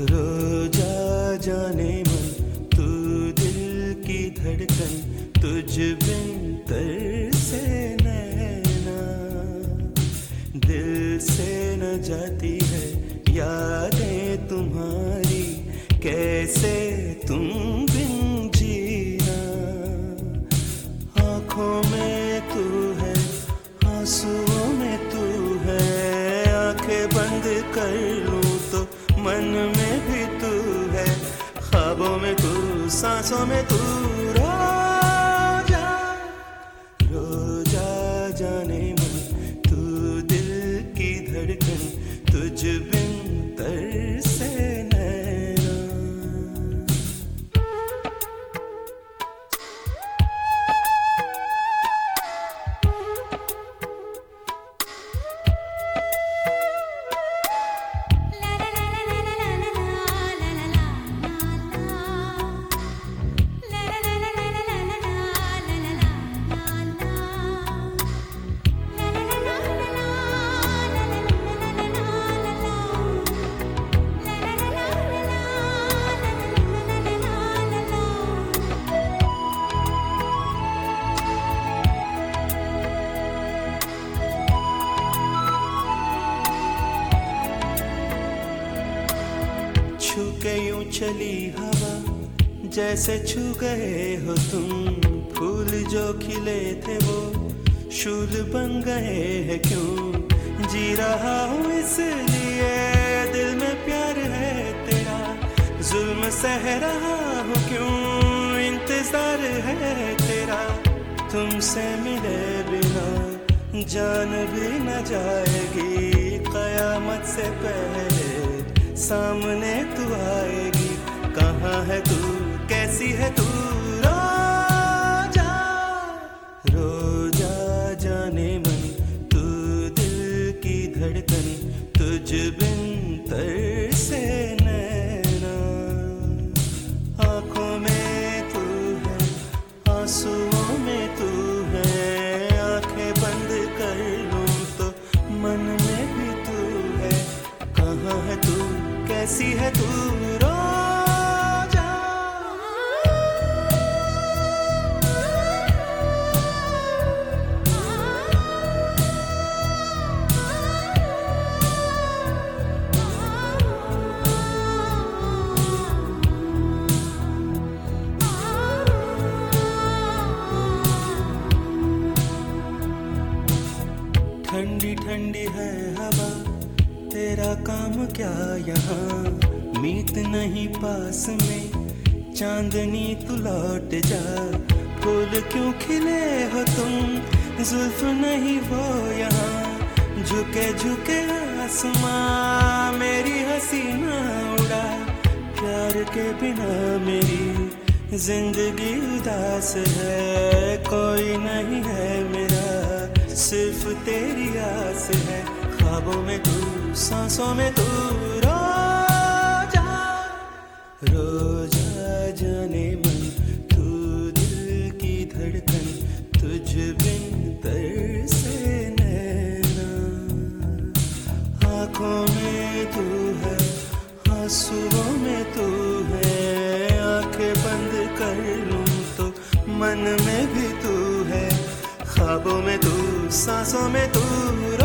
रोजा जाने मन तू दिल की धड़कन, तुझ बिन तरसे नैना, दिल से न जाती है यादें तुम्हारी, कैसे तुम बिन जीना। आँखों में तू है, आंसुओं में तू है, आंखें बंद कर लूं तो मन में भी तू है, ख्वाबों में तू, सांसों में तू। रोजा रोजा जाने मन तू दिल की धड़कन, तुझ बिन तरसे नैना। छू के यूं चली हवा, जैसे छू गए हो तुम, फूल जो खिले थे वो शूल बन गए हैं क्यों। जी रहा हूँ इसलिए दिल में प्यार है तेरा, जुल्म सह रहा हूँ क्यों, इंतजार है तेरा। तुमसे मिले बिना जान भी न जाएगी, कयामत से पहले सामने तू आएगी। कहाँ है तू, कैसी है तू। रोजा रोजा जाने मन तू दिल की धड़कन, तुझ बिन तरसे नैना। आँखों में तू है, आंसुओं में तू है, आंखें बंद कर लूं तो मन में भी तू है। कहाँ है तू, कैसी है तू। रोजा ठंडी ठंडी है हवा, तेरा काम क्या यहाँ, मीत नहीं पास में, चांदनी तू लौट जा। फूल क्यों खिले हो तुम, जुल्फ नहीं वो यहाँ, झुके झुके आसमां मेरी हसीना उड़ा। प्यार के बिना मेरी जिंदगी उदास है, कोई नहीं है मेरा, सिर्फ तेरी आस है। ख्वाबों में तू, सांसों में तू। रोजा रोजा जाने मन तू दिल की धड़कन, तुझ बिन तरसे नैना। आँखों में तू है, आंसुओं में तू है, आंखें बंद कर लूं तो मन में भी तू है, ख्वाबों में तू, सांसों में तू।